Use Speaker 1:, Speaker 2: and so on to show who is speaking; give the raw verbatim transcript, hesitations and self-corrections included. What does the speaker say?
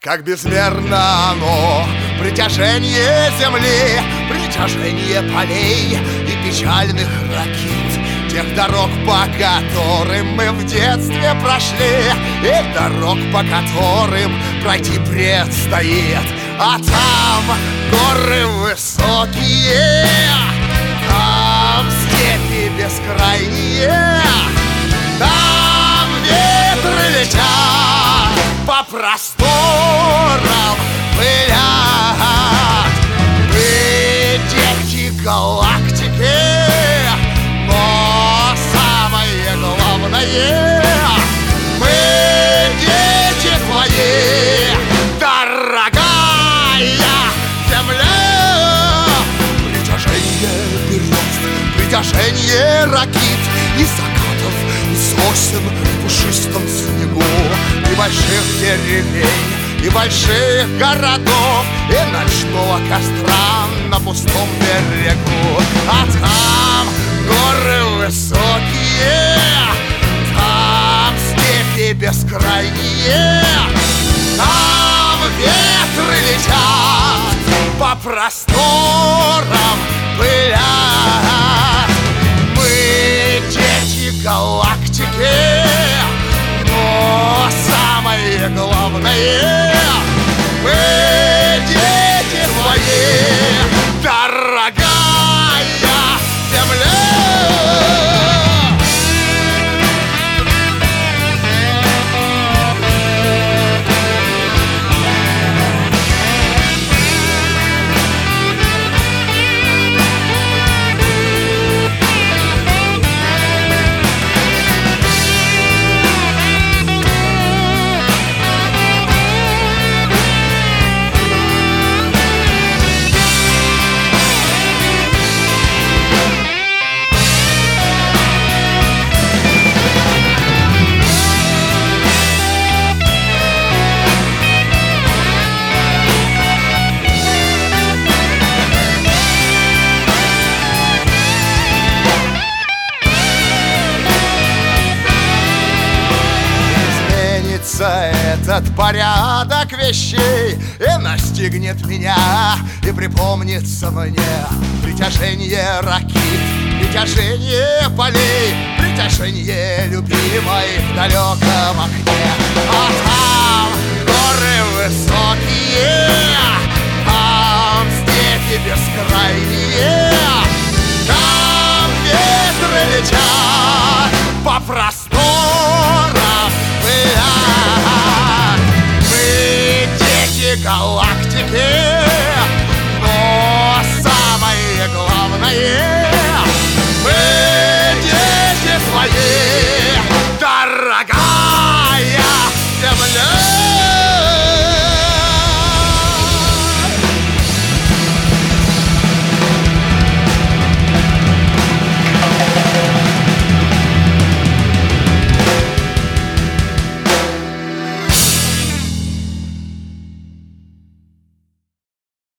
Speaker 1: Как безмерно оно, притяжение земли, притяжение полей и печальных ракит, тех дорог, по которым мы в детстве прошли, и дорог, по которым пройти предстоит. А там горы высокие, там степи бескрайние, там ветры летят по просторам, пылят. Мы дети галактики, но самое главное, мы дети твои, дорогая земля. Притяжение берез, притяжение ракит, и закатов, и сосен в пушистом снегу, и больших деревень, и больших городов, и ночного костра на пустом берегу. А там горы высокие, там степи бескрайние, там ветры летят по просторам, пылят. Мы дети галактики, но самое главное, мы дети твои, дорогая земля. Этот порядок вещей и настигнет меня, и припомнится мне притяжение ракит, притяжение полей, притяжение любимой в далеком окне. А